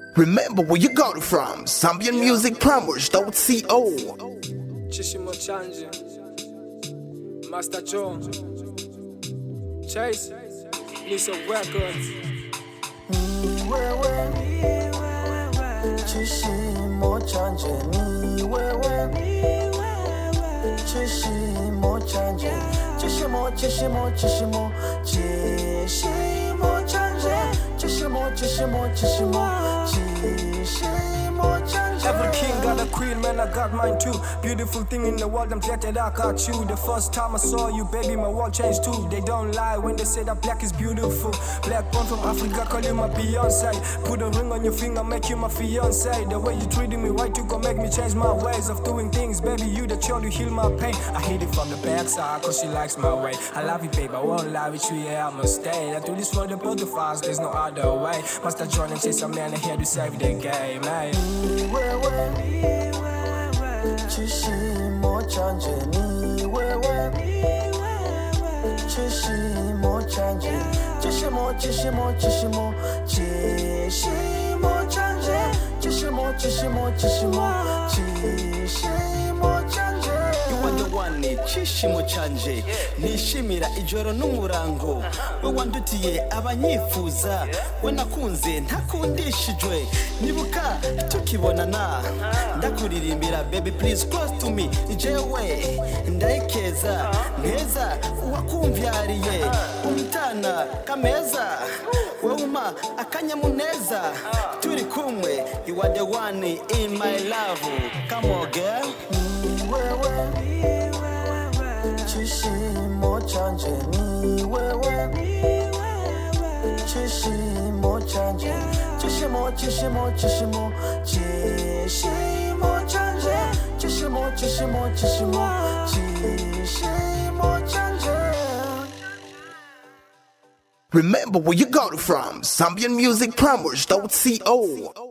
Remember where you got it from. ZambianMusicPromos.co. Chishimo Chanje, Master Joe, Chase, Lisa Records. Chishimo Chanje, Chishimo Chanje, Chishimo Chanje, Chishimo Chanje. Every king got a queen, man, I got mine too. Beautiful thing in the world, I'm glad that I got you. The first time I saw you, baby, my world changed too. They don't lie when they say that black is beautiful. Black born from Africa, call you my Beyonce. Put a ring on your finger, make you my fiance. The way you treating me right, you gon' make me change my ways of doing things. Baby, you the cure to heal my pain. I hit it from the backside, cause she likes my way. I love you, babe, I won't lie with you, yeah, I'ma stay. I do this for the both of us, there's no other way. Master John and Chase, a man here to save the game, man. Chishimo Chanje, Chishimo Chanje, Chishimo Chanje, Chishimo Chanje. You are the one, Chishimo Chanje. Nishimira ijoro n'umurango. We wandutiye abanyifuza. We nakunze ntakundishijwe. Nibuka tukibonana. Ndakuririmbira baby please close to me. Jewe ndaikeza neza wakumvyariye. Umtana kameza. Weuma akanyamuneza. Turi kumwe. You are the one in my love. Come on girl. Chishimo Chanje, Chishimo Chanje, Chishimo Chanje, Chishimo Chanje. Remember where you got it from. ZambianMusicPromos.co.